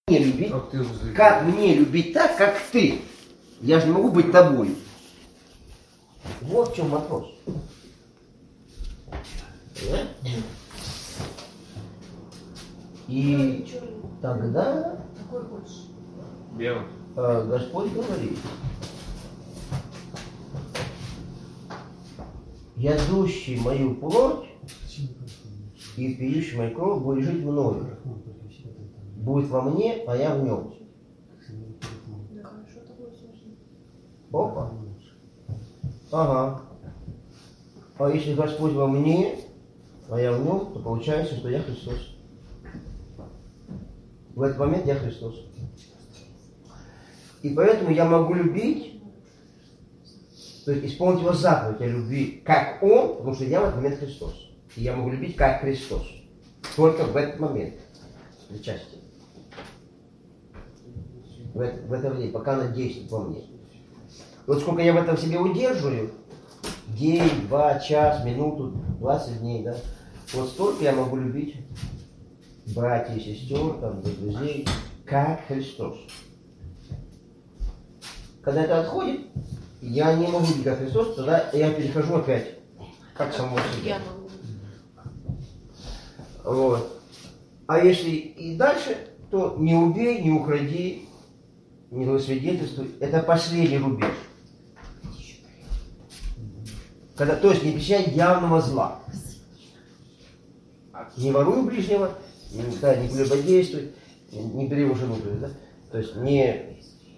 мне любить, как мне любить так, как ты. Я же не могу быть тобой. Вот в чем вопрос. И тогда Господь говорит: ядущий мою плоть и пьющий мою кровь будет жить мною. Будет во мне, а я в нем. Опа. Ага. А если Господь во мне, а я в нем, то получается, что я Христос. В этот момент я Христос. И поэтому я могу любить, то есть исполнить его заповедь о любви, как Он, потому что я в этот момент Христос. И я могу любить как Христос. Только в этот момент. Причастие. В это время, пока она действует во мне. И вот сколько я в этом себе удерживаю, день, 2, час, минуту, 20 дней, да, вот столько я могу любить братьев и сестер, там, друзей, как Христос. Когда это отходит, я не могу быть как Христос, тогда я перехожу опять, как самого себя. Вот. А если и дальше, то не убей, не укради, не лжесвидетельствуй. Это последний рубеж. Когда, то есть не причиняй явного зла. Не воруй ближнего, не прелюбодействуй, не бери его жену, да? То есть не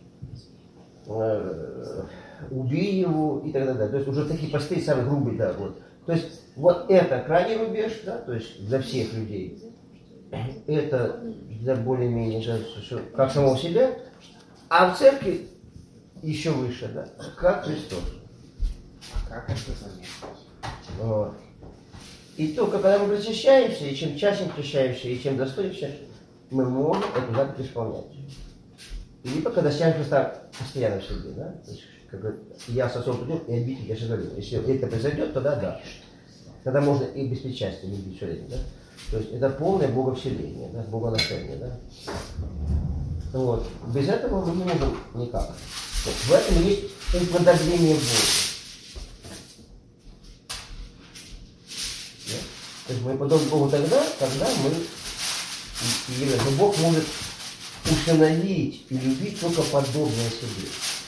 убей его и так далее. То есть уже такие простые, самые грубые, да, вот. То есть вот это крайний рубеж, да, то есть для всех людей. Это для более-менее, как самого себя. А в церкви еще выше, да, как Христос. Как это заметить? Вот. И только когда мы причащаемся, и чем чаще причащаемся, и чем достойнее, мы можем эту заповедь исполнять. Либо когда достигаем Христа постоянно в себе, да, то есть, как я с отцом приду и обитель я говорю. Если это произойдет, тогда да. Тогда можно и без причастия любить все время, да. То есть это полное боговселение, да, богоношение, да. Вот. Без этого мы не можем никак. Вот. В этом есть уподобление Богу. Да? То есть мы подобны Богу тогда, когда мы но Бог может усыновить и любить только подобное себе.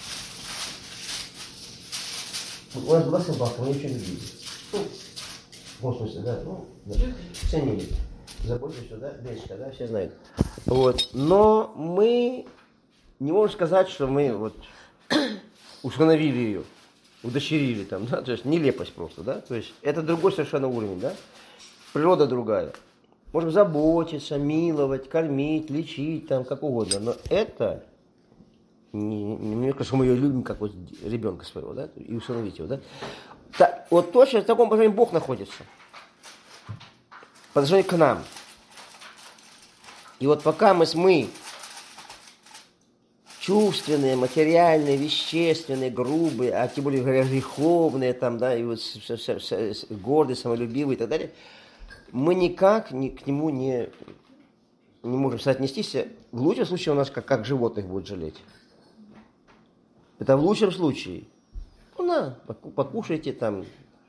У нас была собака, мы ее очень любили. В смысле, да, да. Ценили. Заботились, что, да, Бечка, да, все знают. Вот. Но мы не можем сказать, что мы вот усыновили ее, удочерили там, да, то есть нелепость просто, да, то есть это другой совершенно уровень, да, природа другая. Можем заботиться, миловать, кормить, лечить, там, как угодно, но это, мне кажется, мы ее любим, как вот ребенка своего, да, и усыновить его, да. Вот точно в таком положении Бог находится. По отношению к нам. И вот пока мы чувственные, материальные, вещественные, грубые, а тем более греховные, там, да, и вот гордые, самолюбивые и так далее, мы никак к нему не можем соотнестись. В лучшем случае у нас как животных будет жалеть. Это в лучшем случае. Ну, на, покушайте там,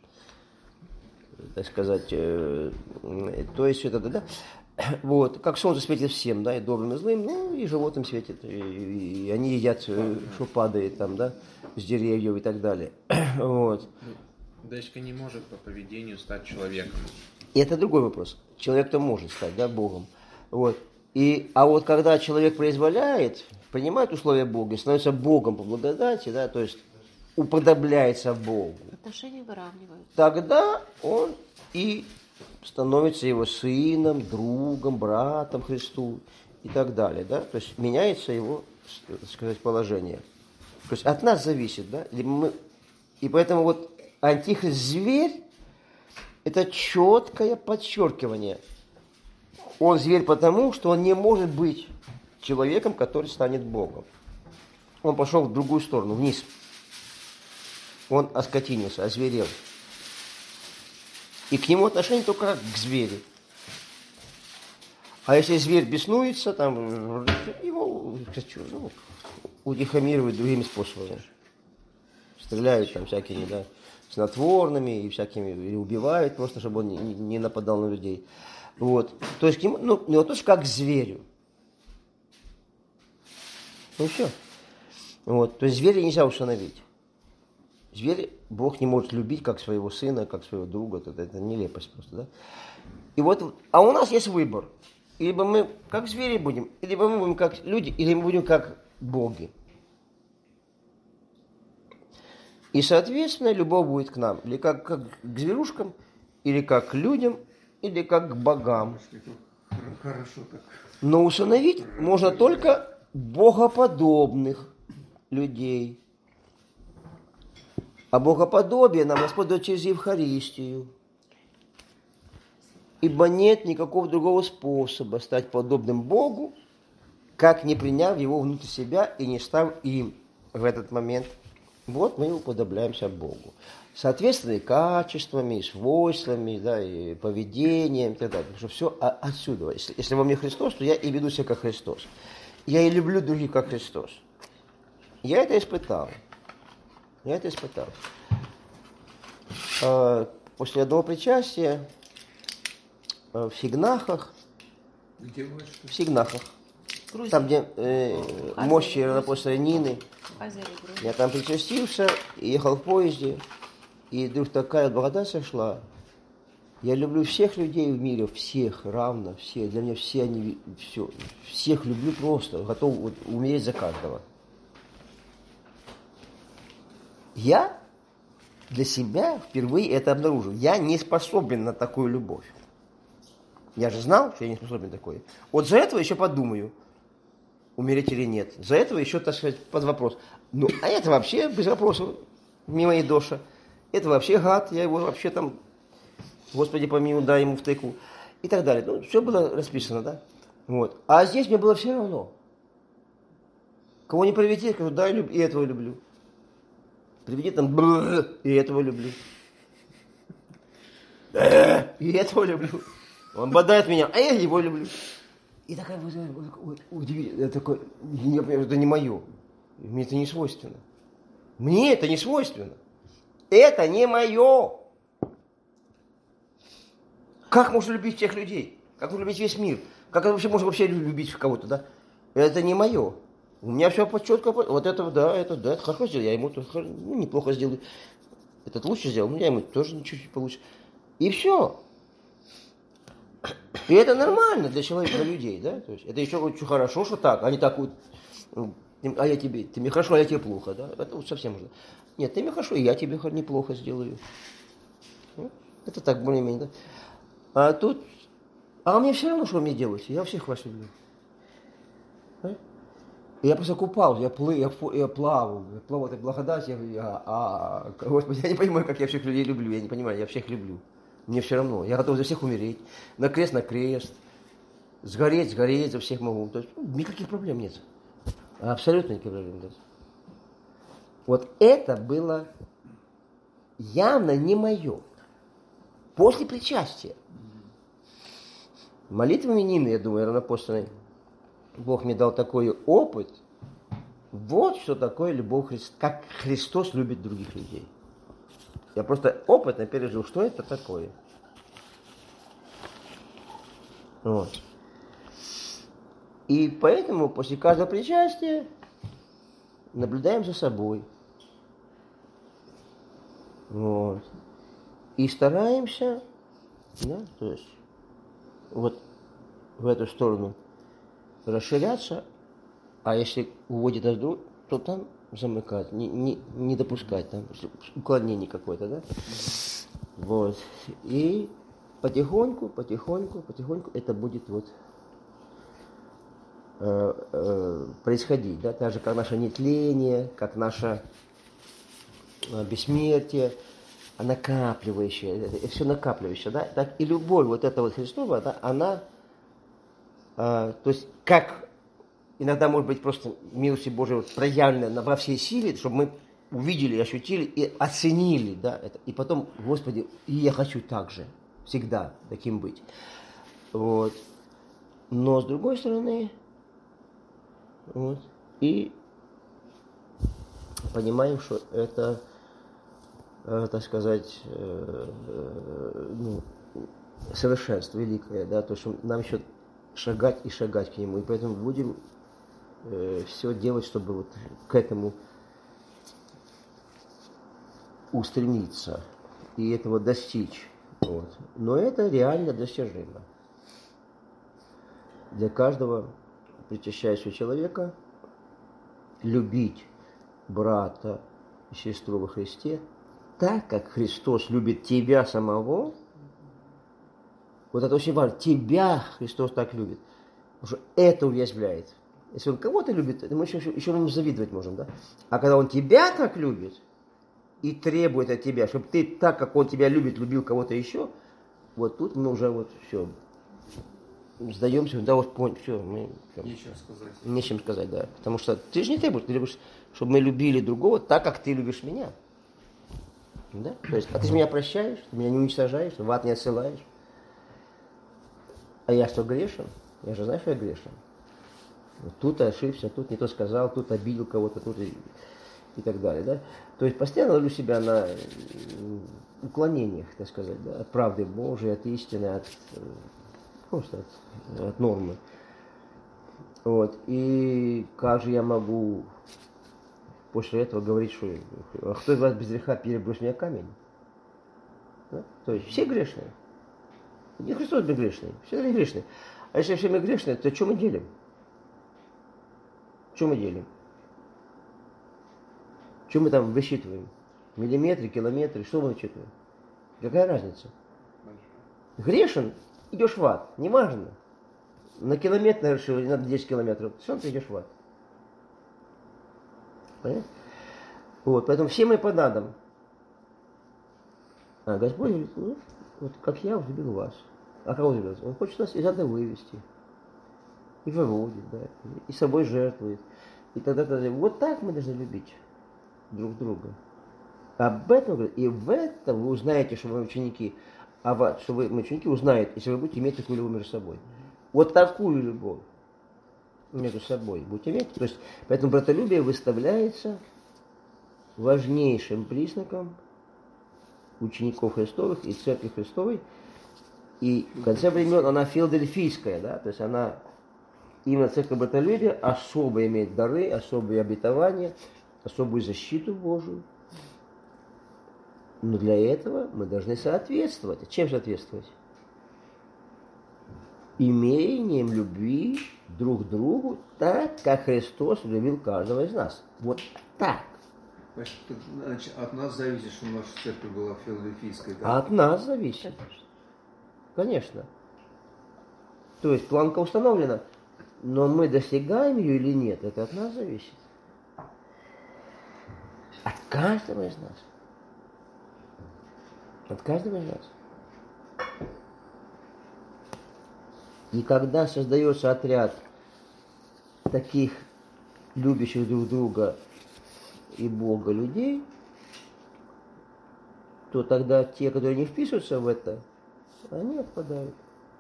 так сказать, то есть это, да. Вот, как солнце светит всем, да, и добрым, и злым, ну, и животным светит, и они едят, что падает там, да, с деревьев и так далее. Вот. Дочка не может по поведению стать человеком. И это другой вопрос. Человек-то может стать, да, Богом. Вот. А вот когда человек произволяет, принимает условия Бога, становится Богом по благодати, да, то есть уподобляется Богу. Отношения выравниваются. Тогда он и становится его сыном, другом, братом Христу и так далее, да, то есть меняется его, так сказать, положение. То есть от нас зависит, да, и поэтому вот антихрист зверь – это четкое подчеркивание. Он зверь потому, что он не может быть человеком, который станет Богом. Он пошел в другую сторону, вниз. Он оскотинился, озверел. И к нему отношение только как к зверю. А если зверь беснуется, там, его утихомиривают другими способами. Стреляют там всякими, да, снотворными и всякими, или убивают просто, чтобы он не нападал на людей. Вот. То есть, не относится как к зверю. Ну все. Вот. То есть зверя нельзя усыновить. Зверя Бог не может любить как своего сына, как своего друга. Это нелепость просто, да? И вот, а у нас есть выбор. Либо мы как звери будем, либо мы будем как люди, или мы будем как боги. И, соответственно, любовь будет к нам. Или как к зверушкам, или как к людям, или как к богам. Хорошо так. Но усыновить можно только богоподобных людей. А богоподобие нам Господь дает через Евхаристию. Ибо нет никакого другого способа стать подобным Богу, как не приняв Его внутрь себя и не став им в этот момент. Вот мы уподобляемся Богу. Соответственно, и качествами, и свойствами, да, и поведением, и так далее. Потому что все отсюда. Если во мне Христос, то я и веду себя как Христос. Я и люблю других как Христос. Я это испытал. После одного причастия в Сигнахах. Где вы? В Сигнахах. Там, где мощи равнопостной Нины. Я там причастился, ехал в поезде, и вдруг такая благодать сошла. Я люблю всех людей в мире, всех равно, все. Для меня все они, все, всех люблю просто, готов вот умереть за каждого. Я для себя впервые это обнаружил. Я не способен на такую любовь. Я же знал, что я не способен на такое. Вот за этого еще подумаю, умереть или нет. За этого еще, так сказать, под вопрос. Ну, а это вообще без вопросов, мимо Идоша. Это вообще гад, я его вообще там, Господи помилуй, дай ему втыку. И так далее. Ну, все было расписано, да? Вот. А здесь мне было все равно. Кого не приведи, я скажу, да, и этого люблю. Приведи там, и этого люблю. И этого люблю. Он бодает меня, а я его люблю. И такая удивительная, такой, это не мое. Мне это не свойственно. Мне это не свойственно. Это не мое. Как можно любить всех людей? Как можно любить весь мир? Как вообще можно вообще любить кого-то, да? Это не мое. У меня все четко, вот это, да, это хорошо сделал, я ему неплохо сделаю. Этот лучше сделал, но я ему тоже чуть-чуть получше. И все. И это нормально для человека, для людей, да? То есть это еще очень хорошо, что так, а не так вот, а я тебе, ты мне хорошо, а я тебе плохо, да? Это вот совсем можно. Нет, ты мне хорошо, и я тебе неплохо сделаю. Это так более-менее, да? А тут, а мне все равно, что вы мне делаете, я всех вас люблю. Я просто купался, я плавал в этой благодати, Господи, я не понимаю, как я всех людей люблю, я не понимаю, я всех люблю. Мне все равно, я готов за всех умереть, на крест, сгореть за всех могу. То есть никаких проблем нет, абсолютно никаких проблем нет. Вот это было явно не мое. После причастия. Молитвами Нины, я думаю, равнопостной, Бог мне дал такой опыт. Вот что такое любовь Христа, как Христос любит других людей. Я просто опытно пережил, что это такое. Вот. И поэтому после каждого причастия наблюдаем за собой. Вот. И стараемся, да, то есть, вот в эту сторону расширяться, а если уводит нас друг, то там замыкать, не допускать, там уклонение какое-то, да? Вот. И потихоньку это будет вот происходить, да, так же, как наше нетление, как наше бессмертие, накапливающее, все накапливающее, да, так и любовь вот эта вот Христова, да, она, то есть как иногда может быть просто милостью Божией вот проявлена во всей силе, чтобы мы увидели, ощутили и оценили, да, это, и потом, Господи, и я хочу так же, всегда таким быть. Вот. Но с другой стороны, вот, и понимаем, что это, так сказать, совершенство великое, да, то, что нам еще шагать и шагать к нему, и поэтому будем все делать, чтобы вот к этому устремиться и этого достичь. Вот. Но это реально достижимо. Для каждого причащающего человека любить брата и сестру во Христе так, как Христос любит тебя самого. Вот это очень важно. Тебя Христос так любит. Потому что это уязвляет. Если Он кого-то любит, мы еще ему завидовать можем, да? А когда Он тебя так любит и требует от тебя, чтобы ты так, как Он тебя любит, любил кого-то еще, вот тут мы уже вот все сдаемся, да, вот понял, все, мы... Нечем сказать. Нечем сказать, да. Потому что ты же не требуешь, ты любишь, чтобы мы любили другого так, как ты любишь меня. Да? То есть, а ты же меня прощаешь, ты меня не уничтожаешь, в ад не отсылаешь. А я что, грешен? Я же знаю, что я грешен. Вот тут ошибся, тут не то сказал, тут обидел кого-то, тут и так далее. Да? То есть постоянно ловлю себя на уклонениях, так сказать, да? От правды Божией, от истины, просто от нормы. Вот. И как же я могу после этого говорить, что кто из вас без греха перебрось меня камень? Да? То есть все грешные. Не Христос безгрешный, все они грешные. А если все мы грешные, то что мы делим? Что мы делим? Что мы там высчитываем? Миллиметры, километры, что мы высчитываем? Какая разница? Грешен, идешь в ад, неважно. На километр решил, или на 10 километров, все равно ты идешь в ад. Понятно? Вот, поэтому все мы под адом. А Господь говорит, ну, вот как я возлюбил вас. А кого возлюбил? Он хочет нас из ада вывести. И выводит, да, и собой жертвует. И тогда, вот так мы должны любить друг друга. Об этом говорит, и в этом вы узнаете, что вы ученики, что вы ученики узнают, если вы будете иметь такую любовь между собой. Вот такую любовь между собой будете иметь. То есть, поэтому братолюбие выставляется важнейшим признаком учеников Христовых и Церкви Христовой. И в конце времен она филадельфийская, да, то есть она именно церковь братолюбия особо имеет дары, особые обетования, особую защиту Божию. Но для этого мы должны соответствовать. Чем соответствовать? Имением любви друг к другу так, как Христос любил каждого из нас. Вот так. Значит, от нас зависит, что наша церковь была филадельфийской, да? От нас зависит. Конечно. То есть планка установлена, но мы достигаем ее или нет, это от нас зависит. От каждого из нас. От каждого из нас. И когда создается отряд таких любящих друг друга и Бога людей, то тогда те, которые не вписываются в это, они отпадают.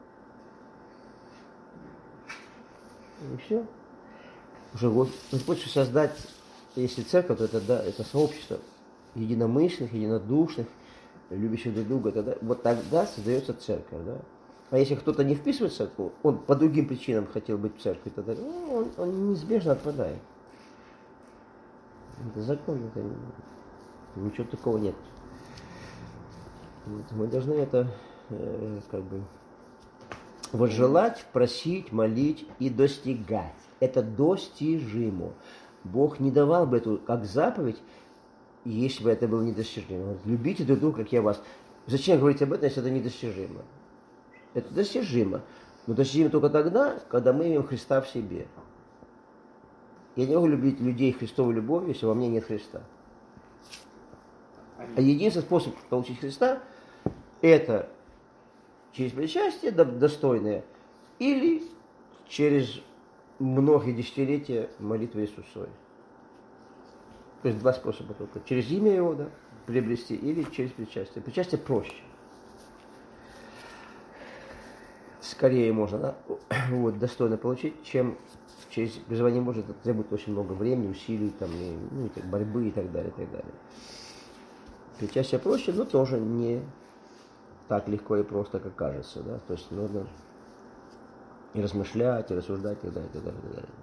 И все. Уже Господь создать, если церковь, то это, да, это сообщество единомышленных, единодушных, любящих друг друга. Тогда, вот тогда создается церковь. Да? А если кто-то не вписывается, он по другим причинам хотел быть в церкви, тогда он неизбежно отпадает. Это закон, это ничего такого нет. Мы должны это вот желать, просить, молить и достигать. Это достижимо. Бог не давал бы эту как заповедь, если бы это было недостижимо. Он говорит, любите друг друга, как я вас. Зачем говорить об этом, если это недостижимо? Это достижимо. Но достижимо только тогда, когда мы имеем Христа в себе. Я не могу любить людей Христовой любовью, если во мне нет Христа. А единственный способ получить Христа – это через причастие достойное или через многие десятилетия молитвы Иисусовой. То есть два способа только. Через имя Его, да, приобрести или через причастие. Причастие проще. скорее можно, да, вот, достойно получить, чем через призвание Божие. Это требует очень много времени, усилий, там, ну, и борьбы и так далее, и так далее. Причастие проще, но тоже не так легко и просто, как кажется, да, то есть нужно и размышлять, и рассуждать, и так далее, и так далее, и так далее.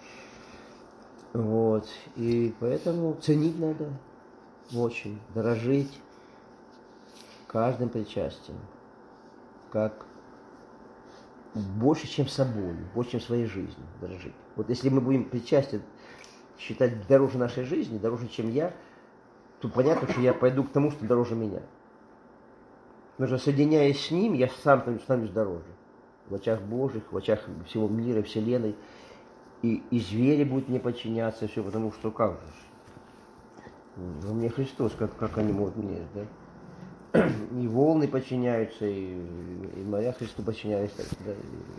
Вот, и поэтому ценить надо очень, дорожить каждым причастием, как больше, чем собой, больше, чем своей жизнью дорожить. Вот если мы будем причастие считать дороже нашей жизни, дороже, чем я, то понятно, что я пойду к тому, что дороже меня. Потому что, соединяясь с ним, я сам становлюсь дороже. В очах Божьих, в очах всего мира, вселенной. И звери будут мне подчиняться, все, потому что как же? Ну, мне Христос, как они могут мне, да? И волны подчиняются, и моря Христу подчиняются, да?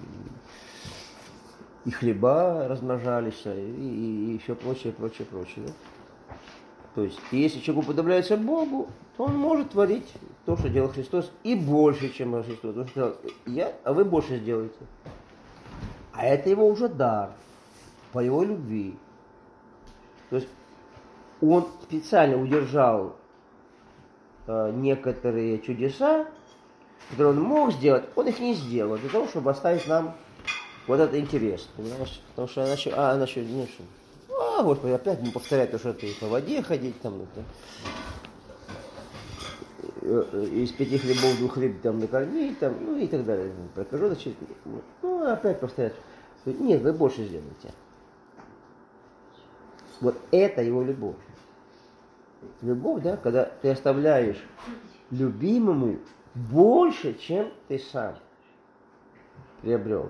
И хлеба размножались, и все прочее, прочее, прочее. Да? То есть, если человек уподобляется Богу, то он может творить то, что делал Христос, и больше, чем Христос. Он сказал, а вы больше сделаете. А это его уже дар, по его любви. То есть, он специально удержал некоторые чудеса, которые он мог сделать, он их не сделал, для того, чтобы оставить нам вот это интерес. Понимаешь? Потому что иначе, Господи, опять не повторять то, что ты по воде ходить, там, из 5 хлебов 2 хлеб там накормить, там, ну и так далее. Прокажу, значит, ну, опять повторять. Нет, вы больше сделаете. Вот это его любовь. Любовь, да, когда ты оставляешь любимому больше, чем ты сам приобрел.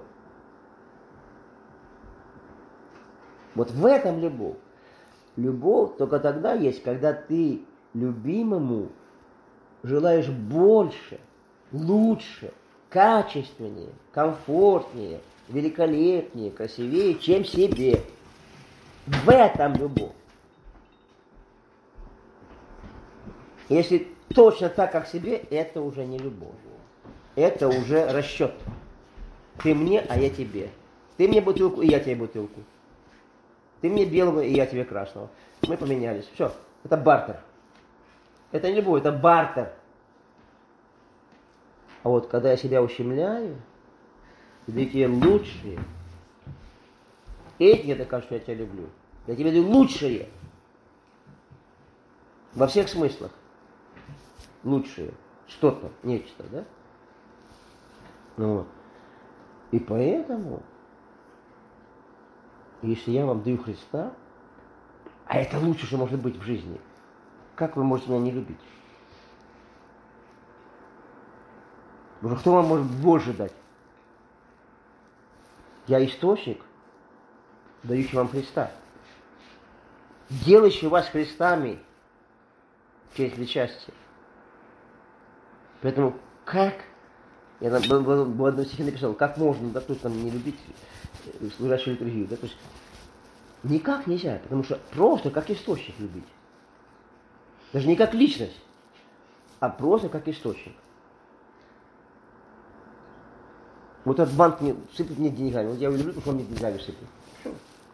Вот в этом любовь. Любовь только тогда есть, когда ты любимому желаешь больше, лучше, качественнее, комфортнее, великолепнее, красивее, чем себе. В этом любовь. Если точно так, как себе, это уже не любовь. Это уже расчет. Ты мне, а я тебе. Ты мне бутылку, и я тебе бутылку. Ты мне белого, и я тебе красного. Мы поменялись. Все. Это бартер. Это не любовь, это бартер. А вот когда я себя ущемляю, и даю тебе лучшие, этим я докажу, что я тебя люблю. Я тебе даю лучшие. Во всех смыслах. Лучшие. Что-то, нечто, да? Ну вот. И поэтому, если я вам даю Христа, а это лучше, что может быть в жизни, как вы можете меня не любить? Потому что кто вам может больше дать? Я источник, дающий вам Христа. Делающий вас Христами через причастие. Поэтому как, я в одном стихе написал, как можно, да, тут там не любить служащую литургию, да, то есть никак нельзя, потому что просто как источник любить. Даже не как личность, а просто как источник. Вот этот банк мне сыпет мне деньгами, вот я его люблю, потому что он мне деньгами сыпет. Все.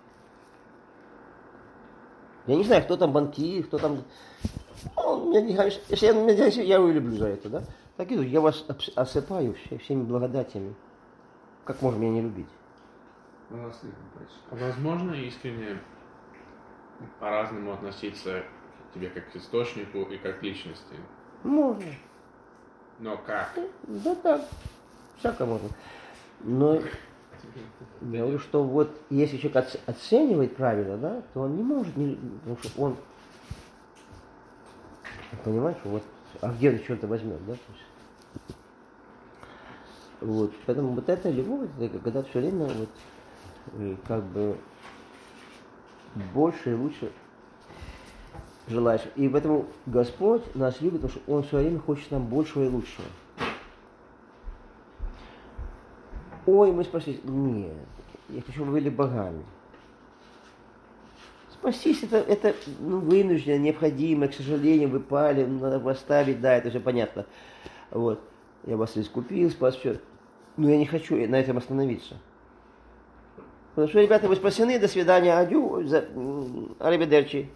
Я не знаю, кто там банкир, кто там... Он мне деньгами, если я его люблю за это, да? Так и я вас осыпаю всеми благодатями. Как можно меня не любить? Возможно, искренне по-разному относиться к тебе как к источнику и как к личности. Можно. Но как? Да так, всяко можно. Но я говорю, что вот если человек оценивает правильно, да, то он не может, потому что он понимаешь, вот, а где он что-то возьмет, да? Вот, поэтому вот это любовь, это когда все время вот как бы больше и лучше желаешь. И поэтому Господь нас любит, потому что Он все время хочет нам большего и лучшего. Ой, мы спаслись. Нет, я хочу, чтобы вы были богами. Спастись это вынужденно, необходимо, к сожалению, вы пали, надо вас ставить, да, это все понятно. Вот. Я вас искупил, спас, все. Но я не хочу на этом остановиться. Потому что, ребята, вы спасены, до свидания, адью, аривидерчи.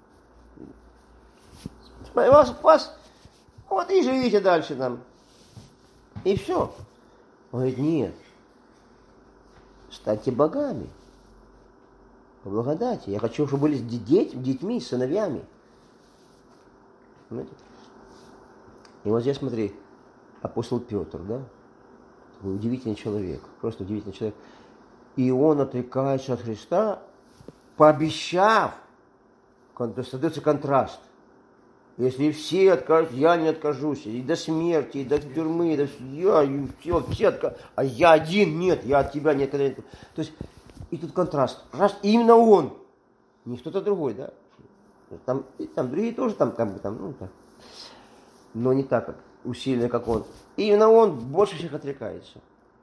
Вас, вот и живите дальше там. И все. Он говорит, нет. Станьте богами. По благодати. Я хочу, чтобы были детьми, сыновьями. Понимаете? И вот здесь смотри, апостол Петр, да? Такой удивительный человек. Просто удивительный человек. И он отрекается от Христа, пообещав, то есть создается контраст. Если все откажут, я не откажусь. И до смерти, и до тюрьмы, и все откажут. А я один, нет, я от тебя никогда не откажусь. То есть, и тут контраст. Раз, именно он, не кто-то другой, да. Там другие тоже там, ну так. Но не так, как усиленно, как он. И именно он больше всех отрекается.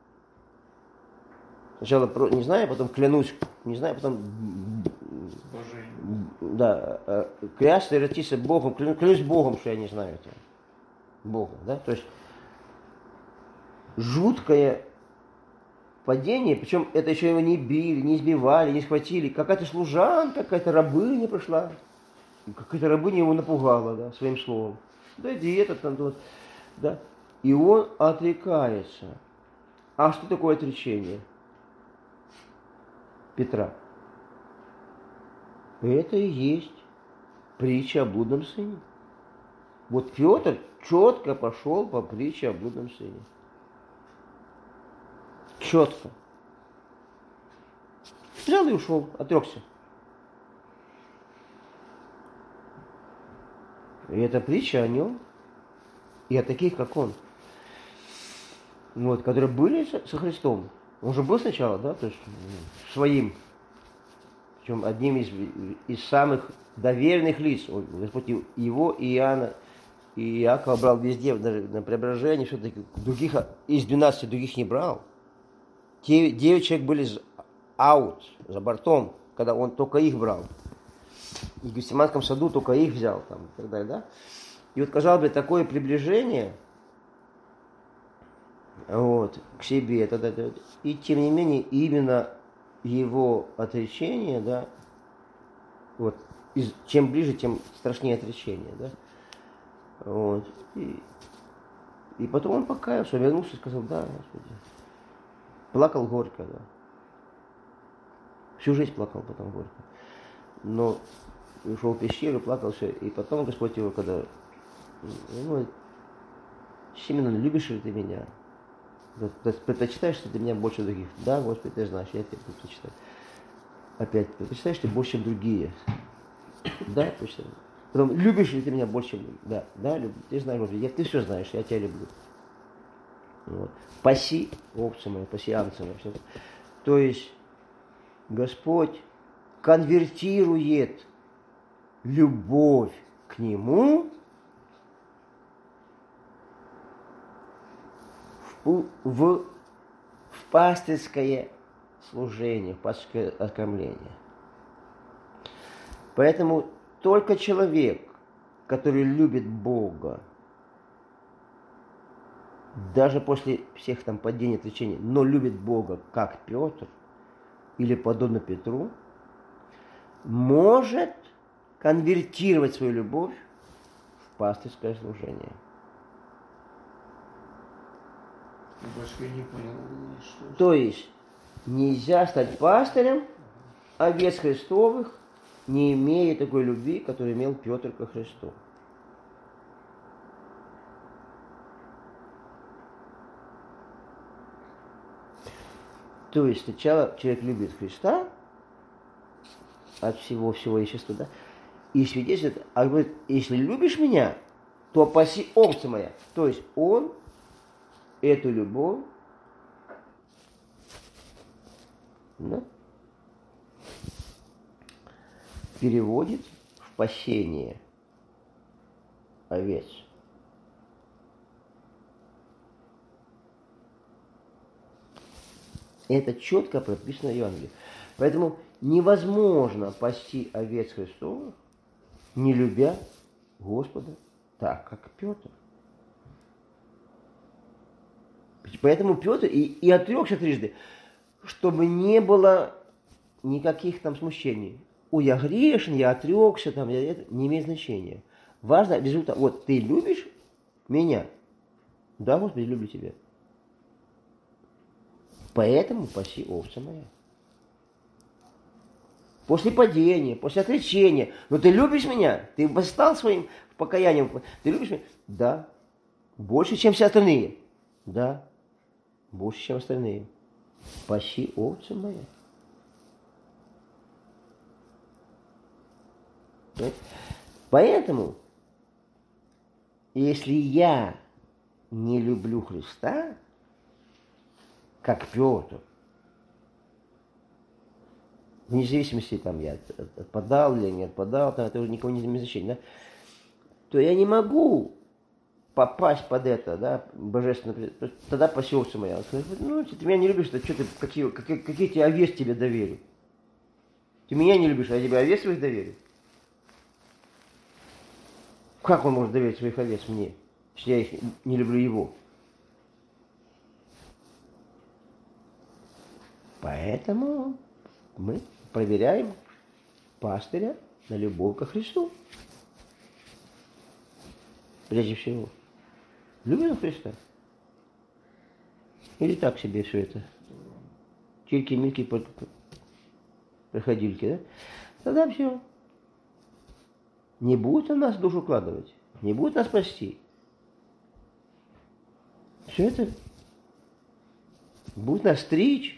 Сначала не знаю, потом клянусь, не знаю, потом да, клясться и ротиться Богом, клянусь Богом, что я не знаю этого. Богом, да? То есть жуткое падение, причем это еще его не били, не избивали, не схватили. Какая-то служанка, какая-то рабыня пришла. Какая-то рабыня его напугала, да, своим словом. Да, иди этот там, вот, да. И он отрекается. А что такое отречение Петра? Это и есть притча о блудном сыне. Вот Петр четко пошел по притче о блудном сыне. Четко. Взял и ушел, отрекся. И это притча о нем и о таких, как он. Вот, которые были со Христом. Он же был сначала, да, то есть своим. Причем одним из самых доверенных лиц. Господь его и Иоанна, и Иакова брал везде, даже на преображении, что-то других, из 12 других не брал. 9 человек были out, за бортом, когда он только их брал. И в Гефсиманском саду только их взял, там, и так далее, да. И вот, казалось бы, такое приближение вот, к себе, и тем не менее, именно его отречение, да, вот, чем ближе, тем страшнее отречение, да, вот, и потом он покаялся, вернулся и сказал, да, Господи, плакал горько, да, всю жизнь плакал потом горько, но ушел в пещеру, плакал все, и потом Господь его, когда, ну, Симеон, любишь ли ты меня? Предпочитаешь ли ты меня больше других? Да, Господи, ты знаешь, я тебя предпочитаю. Опять, предпочитаешь ты больше, чем другие? Да, предпочитаю. Потом, любишь ли ты меня больше, чем другие? Да, люблю. Ты знаешь, Господи, ты все знаешь, я тебя люблю. Вот. Паси овцы мои, паси амцы мои. То есть, Господь конвертирует любовь к Нему в пастырское служение, в пастырское окормление. Поэтому только человек, который любит Бога, даже после всех там падений, отречений, но любит Бога, как Петр, или подобно Петру, может конвертировать свою любовь в пастырское служение. Башка не понял, что. То есть нельзя стать пастырем овец Христовых, не имея такой любви, которую имел Петр ко Христу. То есть сначала человек любит Христа от всего естества, да, и свидетельствует, а говорит, если любишь меня, то паси овцы моя. То есть он эту любовь, да, переводит в пасение овец. Это четко прописано в Евангелии. Поэтому невозможно пасти овец Христовых, не любя Господа так, как Петр. Поэтому Петр и отрекся трижды, чтобы не было никаких там смущений. Ой, я грешен, я отрекся, там, это не имеет значения. Важно результат. Вот ты любишь меня? Да, Господи, люблю тебя. Поэтому паси овца моя. После падения, после отречения. Но ты любишь меня? Ты восстал своим покаянием? Ты любишь меня? Да. Больше, чем все остальные? Да. Больше, чем остальные. Паси овца моя. Поэтому, если я не люблю Христа, как Петр, вне зависимости, там, я отпадал или не отпадал, там, это уже никого не имеет значения, да? То я не могу попасть под это, да, божественное, тогда паси овца моя. Ну, ты меня не любишь, то что ты, какие тебе овец тебе доверю? Ты меня не любишь, а я тебе овец своих доверю? Как он может доверить своих овец мне, если я их не люблю его? Поэтому мы проверяем пастыря на любовь ко Христу. Прежде всего. Любим Христа? Или так себе все это? Чирки-мирки, проходильки, да? Тогда все. Не будет он нас в душу вкладывать. Не будет нас спасти. Все это будет нас стричь,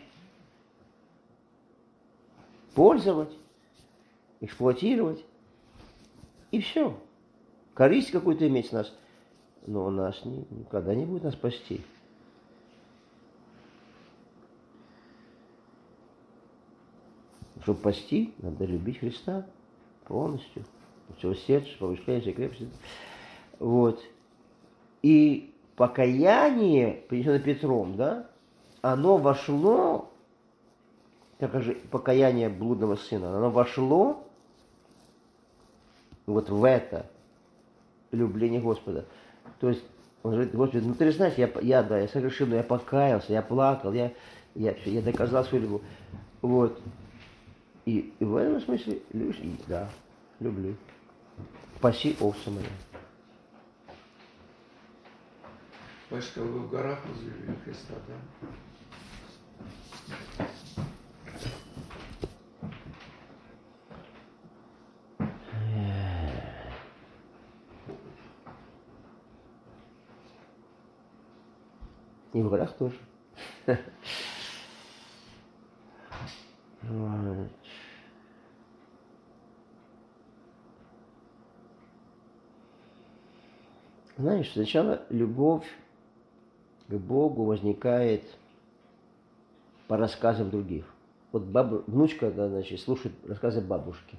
пользовать, эксплуатировать. И все. Корысть какую-то иметь с нас. Но он нас никогда не будет нас спасти. Чтобы спасти, надо любить Христа полностью. От всего сердца, по вышлению, крепости. Вот. И покаяние, принесенное Петром, да, оно вошло, как же покаяние блудного сына, оно вошло вот в это любление Господа. То есть он говорит: Господи, ну ты же знаешь, я согрешил, но я покаялся, я плакал, я доказал свою любовь. Вот. И в этом смысле любишь? Да, люблю. Паси овца моя. Пашка, вы в горах возлюбили Христа, да? И в горах тоже. Вот. Знаешь, сначала любовь к Богу возникает по рассказам других. Вот внучка, значит, слушает рассказы бабушки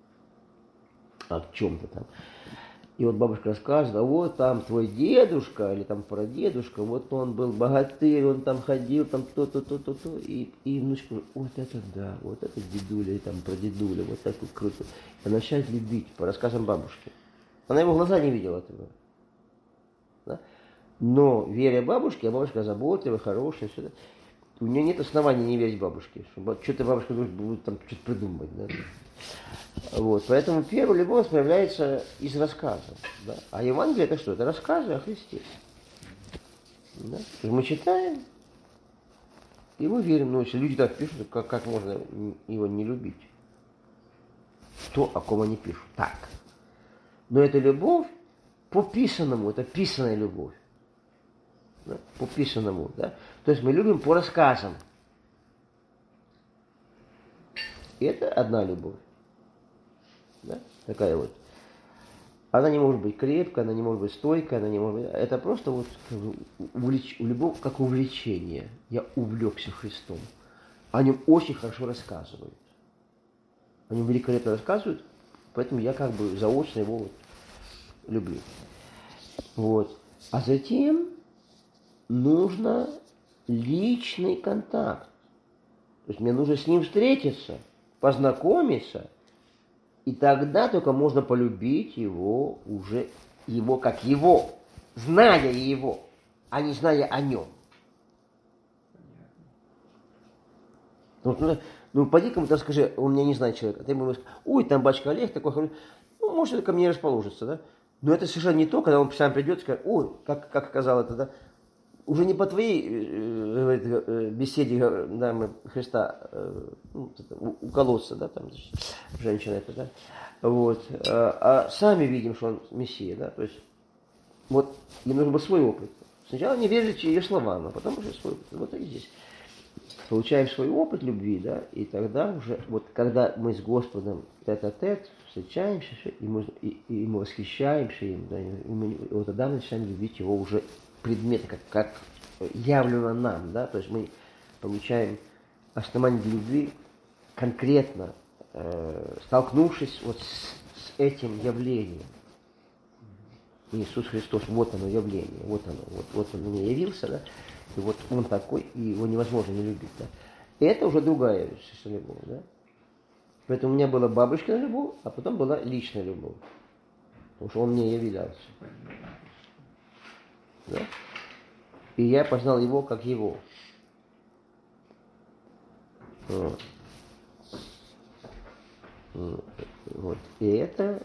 о чем-то там. И вот бабушка рассказывает: а вот там твой дедушка или там прадедушка, вот он был богатырь, он там ходил, там то-то. И внучка говорит: вот это да, вот это дедуля и там прадедуля, вот так вот круто. И она начинает любить по рассказам бабушки. Она его в глаза не видела этого. Да? Но веря бабушке, а бабушка заботливая, хорошая, все это, у нее нет оснований не верить бабушке. Что-то бабушка будет там что-то придумывать. Да? Вот. Поэтому первая любовь проявляется из рассказа. Да? А Евангелие это что? Это рассказы о Христе. Да? Мы читаем, и мы верим. Но если люди так пишут, как можно его не любить? То, о ком они пишут. Так. Но это любовь по писанному, это писанная любовь. Да? По писанному. Да? То есть мы любим по рассказам. И это одна любовь. Да? Такая вот. Она не может быть крепкая, она не может быть стойкая, она не может быть... Это просто вот любовь как увлечение. Я увлекся Христом. О нем очень хорошо рассказывают. О нем великолепно рассказывают, поэтому я как бы заочно его вот люблю. Вот. А затем нужно личный контакт. То есть мне нужно с ним встретиться, познакомиться, и тогда только можно полюбить его уже, его как его, зная его, а не зная о нем. Ну, поди кому-то скажи, он меня не знает человек. А ты ему скажешь, ой, там батюшка Олег такой хороший. Ну, может, это ко мне расположится, да? Но это совершенно не то, когда он сам придет и скажет, ой, как сказал это, да? Уже не по твоей беседе, да, мы Христа у колодца, да, там женщина это, да, вот, а сами видим, что он Мессия, да, то есть, вот, им нужен был свой опыт. Сначала не верили ее словам, а потом уже свой опыт. Вот и здесь. Получаем свой опыт любви, да, и тогда уже, вот, когда мы с Господом тет-а-тет встречаемся, и мы восхищаемся им, да, вот тогда мы начинаем любить его уже предметы, как явлено нам, да, то есть мы получаем основание для любви конкретно, столкнувшись вот с этим явлением. Иисус Христос, вот оно явление, вот он мне явился, да, и вот он такой, и его невозможно не любить, да. И это уже другая любовь, да. Поэтому у меня была бабушкина любовь, а потом была личная любовь, потому что он мне являлся. Да? И я познал его как его. Вот. И это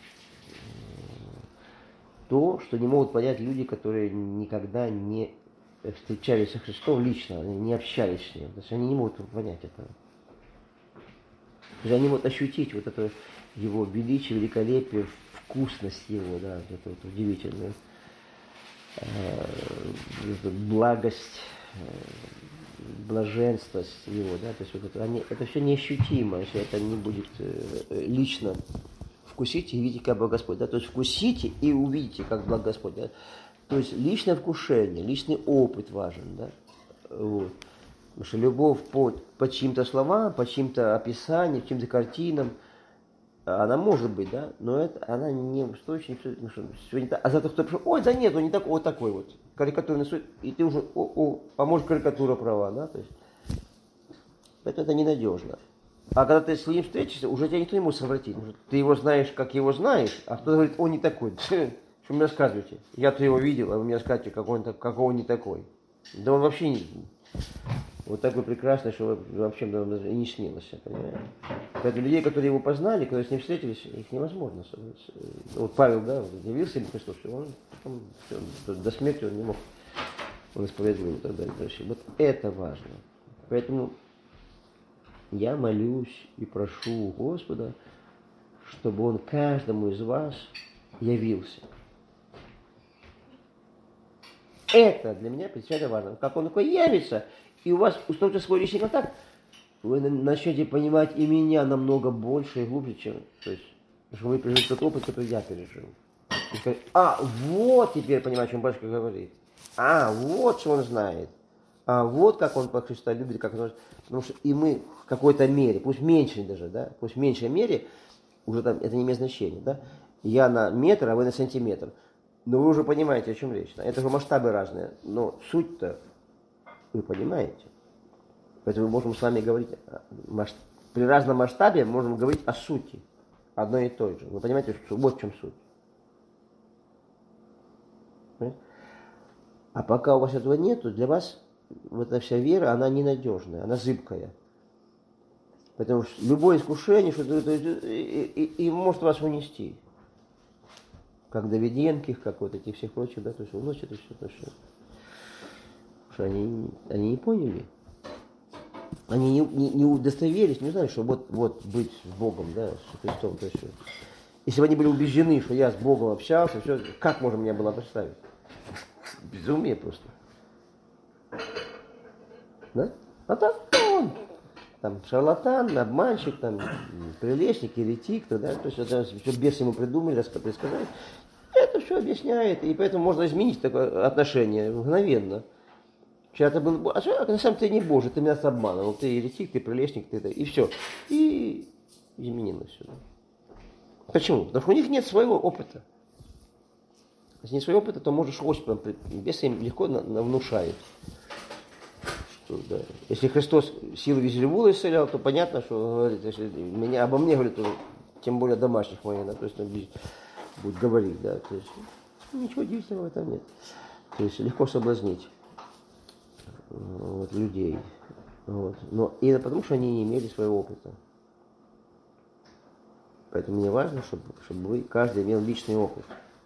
то, что не могут понять люди, которые никогда не встречались со Христом лично, они не общались с ним. То есть они не могут понять этого. Они могут ощутить вот это его величие, великолепие, вкусность его, да, это вот удивительное. Благость, блаженство его, да, то есть вот это все неощутимо, если это не будет лично вкусите и видите, как благ Господь, да, то есть вкусите и увидите, как благ Господь, да, то есть личное вкушение, личный опыт важен, да, вот. Потому что любовь по чьим-то словам, по чьим-то описаниям, чьим-то картинам, она может быть, да, но это, она не устойчива, сегодня, а завтра кто-то пришел, ой, да нет, он не такой, вот такой вот, карикатурный суд, и ты уже, а может карикатура права, да, то есть, это ненадежно. А когда ты с ним встретишься, уже тебя никто не может совратить, ты его знаешь, как его знаешь, а кто-то говорит, он не такой, что вы мне рассказываете, я-то его видел, а вы мне рассказываете, какой он не такой, да он вообще не... Вот такой прекрасный, что вообще даже и не снилось, понимаете? Поэтому людей, которые его познали, которые с ним встретились, их невозможно. Вот Павел, да, явился ему Христос, он потом, до смерти он не мог, он исповедовал и так далее. Вот это важно. Поэтому я молюсь и прошу у Господа, чтобы Он каждому из вас явился. Это для меня принципиально важно. Как Он такой явится, и у вас установится свой личный контакт, вы начнете понимать и меня намного больше и глубже, чем... То есть, потому что вы пережили тот опыт, который я пережил. И сказать, вот теперь понимаю, о чем батюшка говорит. Вот что он знает. Вот как он по Христа любит, как он... Потому что и мы в какой-то мере, пусть меньше даже, да, пусть в меньшей мере, уже там это не имеет значения, да, я на метр, а вы на сантиметр. Но вы уже понимаете, о чем речь. Это же масштабы разные, но суть-то вы понимаете. Поэтому мы можем с вами говорить, при разном масштабе можем говорить о сути, одной и той же. Вы понимаете, что вот в чем суть. Понимаете? А пока у вас этого нету, для вас вот эта вся вера, она ненадежная, она зыбкая. Потому что любое искушение, и может вас унести. Как Давиденких, как вот этих всех прочих, да, то есть уносит это все, то что они не поняли. Они не удостоверились, не знали, что вот быть с Богом, да, с Христом. То есть, если бы они были убеждены, что я с Богом общался, все, как можно меня было представить? Безумие просто. Да? А так он там шарлатан, обманщик, там, прелестник, еретик, да, то есть это все бесы ему придумали, предсказали. Это все объясняет, и поэтому можно изменить такое отношение мгновенно. Вчера ты был, а на самом деле ты не Божий, ты меня обманывал, ты еретик, ты прелестник, ты это, и все. И изменилось все. Почему? Потому что у них нет своего опыта. Если нет своего опыта, то можешь оспрям, бесы им легко внушают. Что, да. Если Христос силы Везельвула исцелял, то понятно, что он говорит, если обо мне говорит, то тем более домашних моих, да, то есть он будет говорить, да, то есть ничего удивительного в этом нет. То есть легко соблазнить вот, людей. Вот. Но и потому, что они не имели своего опыта. Поэтому мне важно, чтобы каждый имел личный опыт.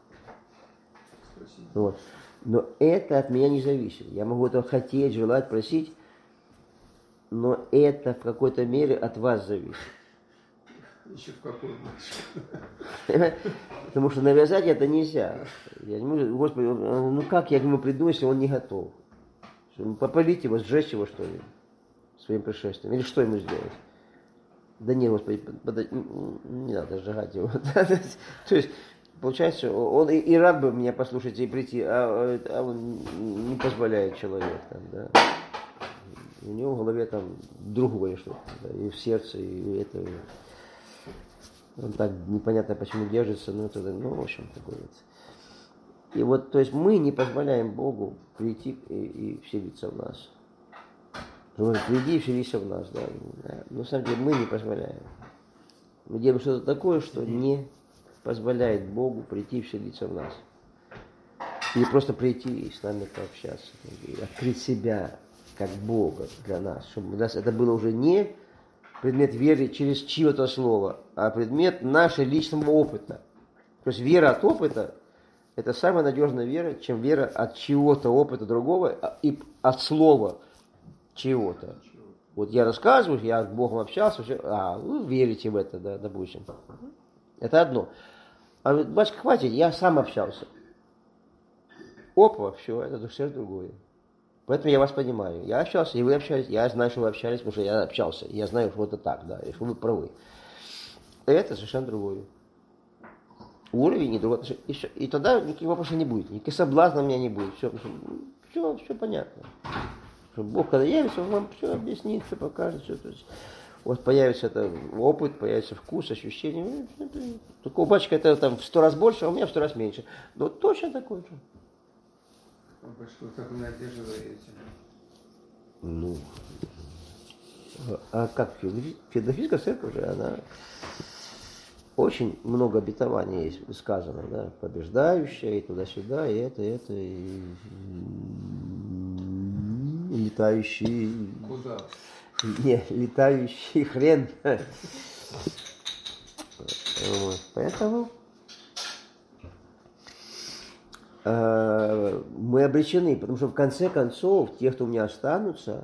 Вот. Но это от меня не зависит. Я могу это хотеть, желать, просить, но это в какой-то мере от вас зависит. Еще в какой мере? Потому что навязать это нельзя. Я не могу, Господи, ну как я к нему приду, если он не готов? Попалить его, сжечь его, что ли, своим пришествием? Или что ему сделать? Да нет, Господи, не надо сжигать его. То есть, получается, он и рад бы меня послушать и прийти, а он не позволяет человек там, да. У него в голове там другое что-то, да, и в сердце, и это. Он так непонятно почему держится, но это, в общем, такое вот. И вот, то есть мы не позволяем Богу прийти и вселиться в нас. Он говорит, приди и вселися в нас, да. Но на самом деле мы не позволяем. Мы делаем что-то такое, что не позволяет Богу прийти и вселиться в нас. Или просто прийти и с нами пообщаться, и открыть себя как Бога для нас, чтобы у нас это было уже не предмет веры через чье-то слово, а предмет нашего личного опыта. То есть вера от опыта – это самая надежная вера, чем вера от чего-то опыта другого и от слова чего-то. Вот я рассказываю, я с Богом общался, вы верите в это, да, допустим. Это одно. А вот, батюшка, хватит, я сам общался. Опа, все, это совсем другое. Поэтому я вас понимаю. Я общался, и вы общались. Я знаю, что вы общались, потому что я общался. Я знаю, что это так, да, и что вы правы. Это совершенно другое. Уровень и другой. И тогда никаких вопросов не будет. Никаких соблазнов у меня не будет. Все понятно. Что Бог, когда явится, Он вам все объяснит, все покажет. Все. То есть, у вас появится это опыт, появится вкус, ощущение. Только у батюшка это там в 100 раз больше, а у меня в 100 раз меньше. Но точно такой же. Что такое надежда даете? Ну, а как Феодосийская церковь же, она очень много обетований есть сказано, да, побеждающая, и туда-сюда, и это, и летающий... Куда? Не, летающий хрен. Вот, поэтому мы обречены, потому что в конце концов, те, кто у меня останутся,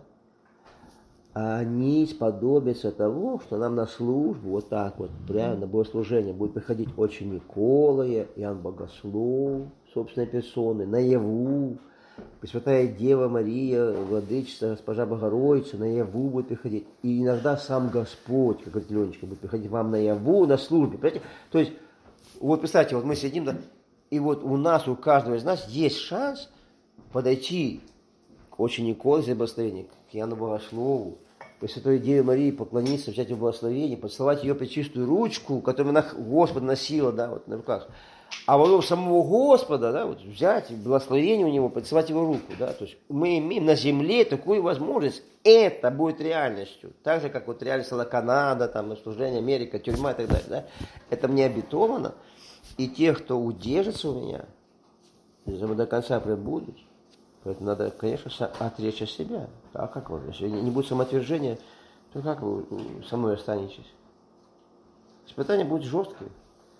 они сподобятся того, что нам на службу, вот так вот, прямо на богослужение, будет приходить отче Николая, Иоанн Богослов, собственной персоной, наяву, Пресвятая Дева Мария, Владычица, Госпожа Богородица, наяву будет приходить. И иногда сам Господь, как говорит Ленечка, будет приходить вам наяву, на службе. Понимаете? То есть, вот представьте, вот мы сидим, да, и вот у нас, у каждого из нас есть шанс подойти к отче Николае за благословение, к Иоанну Богослову, Пресвятой Деве Марии поклониться, взять ее благословение, поцеловать ее пречистую ручку, которую она Господа носила, да, вот на руках. А потом самого Господа, да, вот взять благословение у него, поцеловать его руку, да, то есть мы имеем на земле такую возможность, это будет реальностью, так же, как вот реальность стала Канада, там, служение, Америка, тюрьма и так далее, да, это мне обетовано, и те, кто удержится у меня, до конца пребудут. Поэтому надо, конечно, отречь от себя. А как вы? Если не будет самоотвержения, то как вы со мной останетесь? Испытания будут жесткие.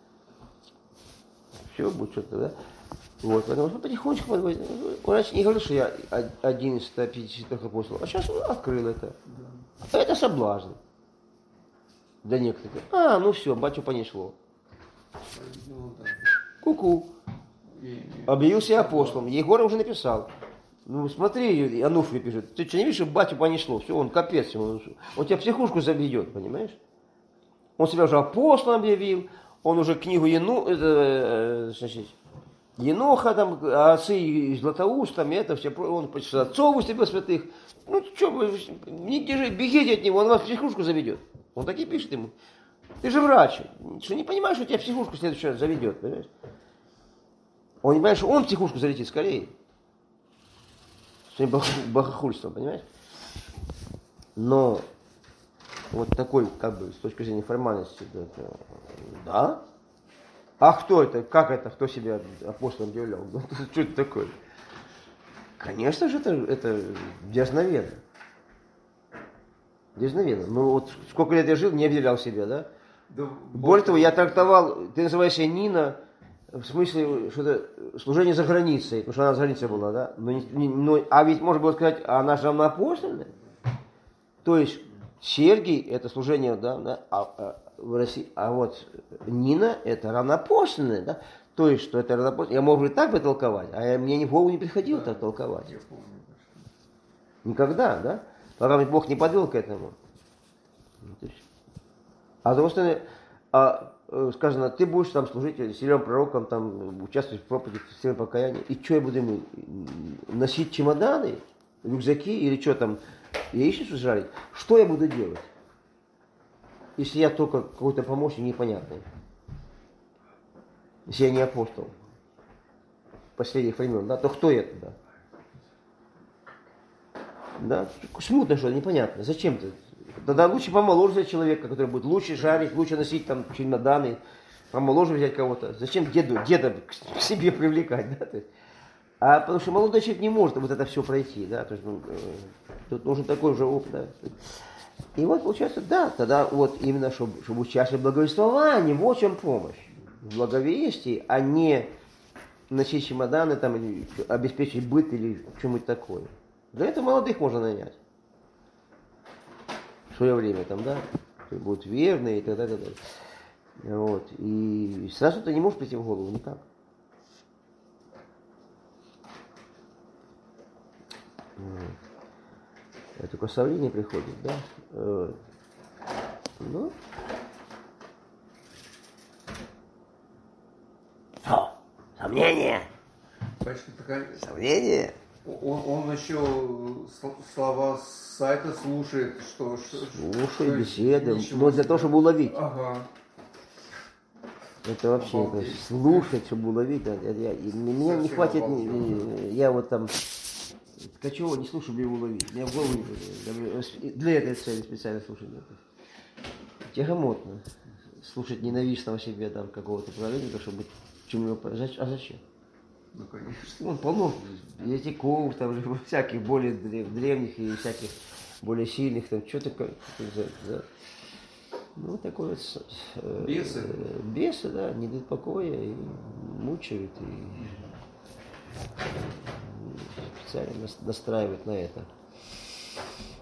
Все будет что-то, да? Вот, поэтому потихонечку подводить. Он раньше не говорил, что я один из 150 апостолов, а сейчас он открыл это. Да. Это соблазн. Для некоторых. Ну все, батю понесло. Ку-ку. Объявился апостолом. Егор уже написал. Ну смотри, Ануфрий пишет, ты что, не видишь, что батю понесло? Все, он капец ему. Он тебя в психушку заведет, понимаешь? Он себя уже апостолом объявил, он уже книгу Еноха, там, отцы и Златоуст, там, это все, он почти отцов уступил святых. Ну что вы, бегите от него, он вас в психушку заведет. Он так и пишет ему. Ты же врач, что не понимаешь, что тебя в психушку в следующий раз заведет, понимаешь? Он не понимает, что он в психушку залетит скорее. Своим богохульством, понимаешь? Но вот такой, как бы, с точки зрения формальности, да? А кто это? Как это? Кто себя апостолом объявлял? Что это такое? Конечно же, это дерзновенно. Дерзновенно. Ну вот сколько лет я жил, не объявлял себя, да? Да, Более того, я трактовал, ты называешься Нина, в смысле, что это служение за границей, потому что она за границей была, да? А ведь можно было сказать, она же равноапостольная. То есть Сергий это служение, да, в России, а вот Нина это равноапостольная, да? То есть, что это равноапостольная. Я мог бы и так бы толковать, а мне ни в голову не приходило так толковать. Я помню. Никогда, да? Пока мне Бог не подвел к этому. А с другой стороны, сказано, ты будешь там служить сильным пророком, там, участвовать в проповеди, в сильном покаянии. И что я буду ему носить чемоданы, рюкзаки или что там, яичницу жарить? Что я буду делать? Если я только какой-то помощник непонятный. Если я не апостол последних времен, да, то кто я тогда? Да? Смутно что-то, непонятно. Зачем ты? Тогда лучше помоложе взять человека, который будет лучше жарить, лучше носить там чемоданы, помоложе взять кого-то. Зачем деда к себе привлекать, да? То есть, а потому что молодой человек не может вот это все пройти, да? То есть, тут нужен такой же опыт, да? И вот получается, да, тогда вот именно, чтобы участвовать в благовествовании, вот в чем помощь. В благовестии, а не носить чемоданы, там, или обеспечить быт или что-нибудь такое. Для этого молодых можно нанять. В свое время там, да, которые будут верные и так далее, так далее. Вот. И сразу ты не можешь прийти в голову, никак. Это только сомнение приходит, да. Ну. Что? Сомнение? Сомнение? Он еще слова с сайта слушает, что... Слушай, беседы, но для того, чтобы уловить. Ага. Это вообще, это слушать, чтобы уловить. Меня не хватит, я вот там Ткачева не слушаю, чтобы его уловить. Меня в голову не приходит. Для этой цели специально слушать. Тягомотно. Слушать ненавистного себе там какого-то праведника, чтобы быть чем-нибудь... А зачем? Ну, конечно. Ну, полно языков, там, всяких более древних и всяких более сильных, там, что такое, да. Ну, такое вот... Бесы. Бесы, да, не дают покоя и мучают, и специально настраивают на это.